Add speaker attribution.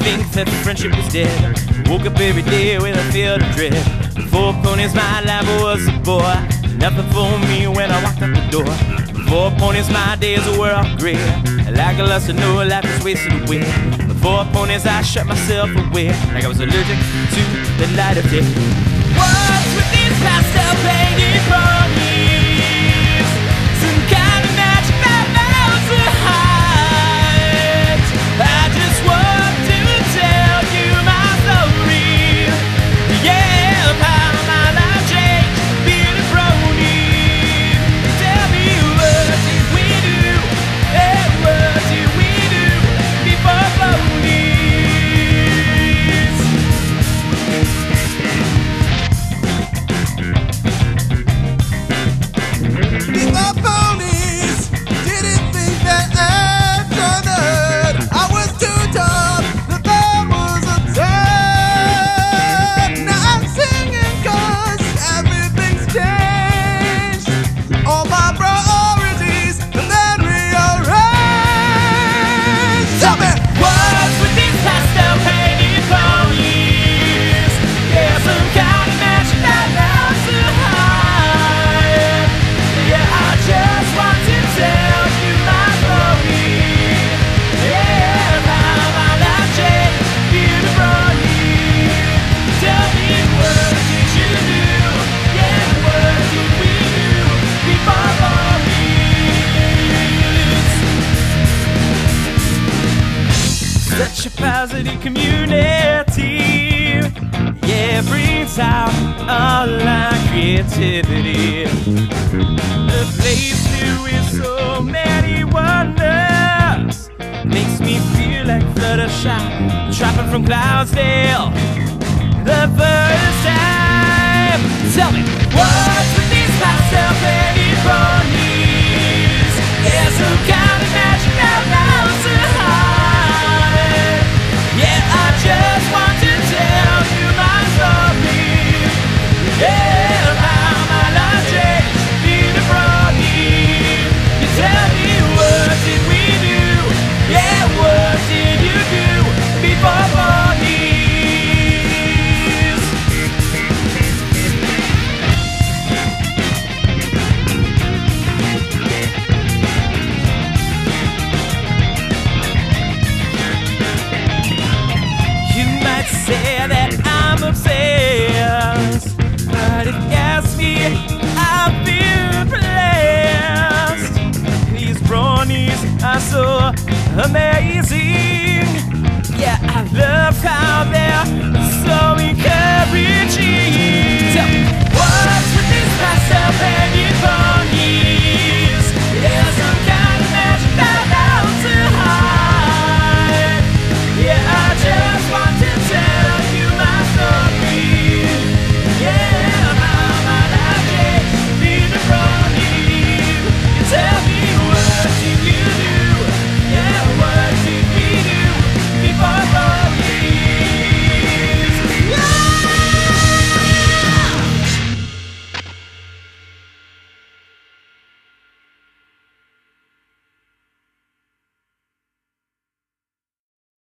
Speaker 1: think that friendship was dead. Woke up every day with a feel of dread. 4 ponies, my life was a bore. Nothing for me when I walked out the door. 4 ponies, my days were all gray. Like a lust to know life is wasted away. With 4 ponies, I shut myself away, like I was allergic to the light of day. What's with these pastel painted ponies? Some kind of magic that melts the heart. I just want to tell you my story. Yeah, how my life changed being a brony. Tell me, what did we do? And what did we do before ponies?
Speaker 2: Before ponies, didn't think that I'd done it. I was too tough, the band was a turn. Now I'm singing 'cause everything's changed. All my priorities have been rearranged. Tell me,
Speaker 1: What's with these pastel painted ponies? Yeah, some kind of magic that melts the heart. Yeah, I just want to tell you my story. Yeah, how my life changed being a brony. Tell me, what did you do? Yeah, what did we do before ponies? Such a positive community, yeah, brings out all our creativity. A place filled with so many wonders makes me feel like Fluttershy, dropping from Cloudsdale the first time. Tell me, what's with these pastel painted ponies? Yeah, some kind of magic that melts the heart. Yeah, I just want to tell you my story. Yeah, how my life changed being a brony. You tell me, what did we do? Yeah, what did you do before ponies? You might say that I'm obsessed, but if you ask me, I feel blessed. These bronies are so amazing. Yeah, I love how